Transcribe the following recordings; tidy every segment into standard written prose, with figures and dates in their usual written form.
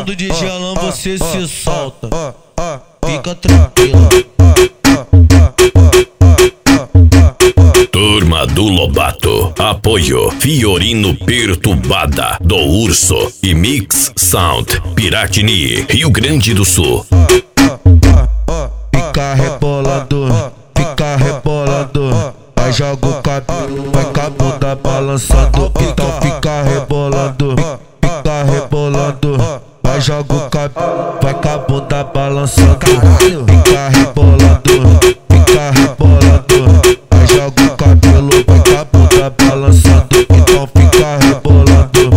do DJ Alan você se solta, fica tranquila. Turma do Lobato, apoio Fiorino Perturbada do Urso e Mix Sound Piratini, Rio Grande do Sul. Fica rebolando, vai joga o cabelo, vai com a bunda balançando. Então fica rebolando, vai joga o cabelo, vai com a bunda balançando. Fica rebolando, vai joga o cabelo, vai com a bunda balançando. Então fica rebolando,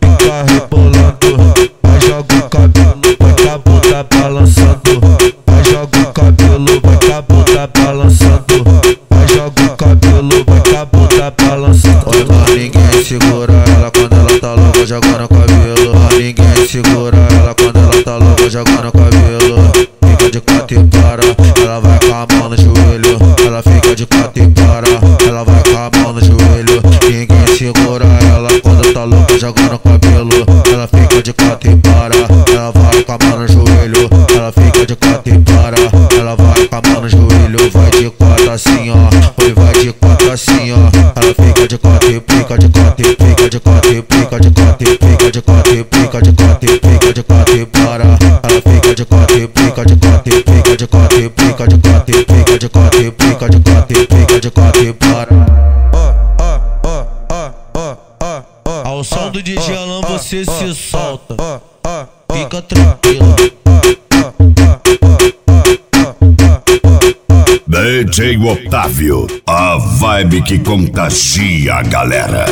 vai joga o cabelo, vai com a bunda balançando. Vai joga o cabelo, vai com a bunda balançando. Vai joga o cabelo, vai com a bunda balançando. Oi, mas ninguém segura ela quando ela tá louca jogando cabelo. Mas ninguém segura ela quando ela tá louca jogando cabelo. Fica de quatro e para, ela vai com a mão no joelho. Ela fica de quatro e para, ela vai com a mão no joelho. Ninguém segura ela quando tá louca jogando cabelo. Ela fica de quatro e para, ela vai com a mão no joelho. Ela fica de quatro e para, ela vai com a mão no joelho. Vai de quatro assim ó, oi vai de quatro assim ó. Ela fica de quatro e fica de quatro e fica de quatro e fica de quatro e fica de quatro e fica de quatro e fica de quatro e para. Ela fica de quatro e fica de quatro e fica de quatro e fica de quatro e fica de quatro e fica de quatro e fica de quatro e para. Ao som do DJ Alan você se solta, fica tranquila. DJ Otávio, a vibe que contagia a galera.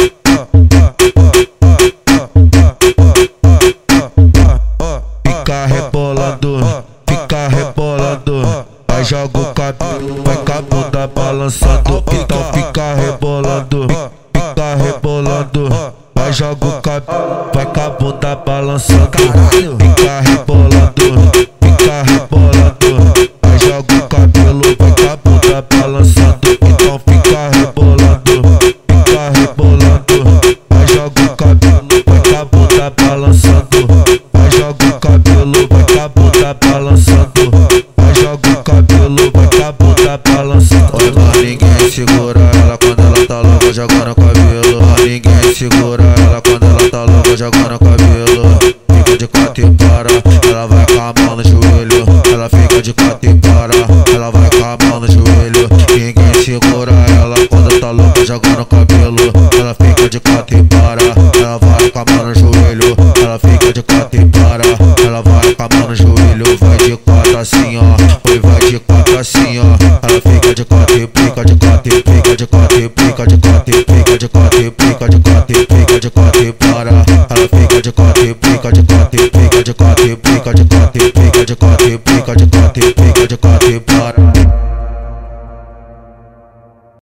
Fica rebolando, vai joga o cabelo, vai com a bunda balançando. Então fica rebolando, vai joga o cabelo, vai com a bunda balançando. Fica rebolando, vai joga o cabelo, vai com a bunda balançando. Então fica rebolando, vai joga o cabelo, vai com a bunda balançando. Vai joga o cabelo, vai com a bunda balançando. Vai joga o cabelo, vai com a bunda balançando. Oi, mas ninguém segura ela quando ela tá louca jogando cabelo. Mas ninguém segura ela quando ela tá louca jogando cabelo. Fica de quatro e para, ela vai com a mão no joelho. Ela fica de quatro e para, ela vai com a mão no joelho. Ninguém segura ela quando tá louca jogando cabelo. Ela fica de quatro e para, ela vai com a mão no joelho. Ela fica de quatro e para, ela vai com a mão no joelho. Vai de quatro assim ó, oi vai de quatro assim ó. Ela fica de quatro e fica de quatro e fica de quatro e fica de quatro e fica de quatro e fica de quatro e fica de quatro e para. Ela fica de quatro e fica de quatro e fica de quatro e fica de quatro e fica de quatro e fica de quatro e fica de quatro e para.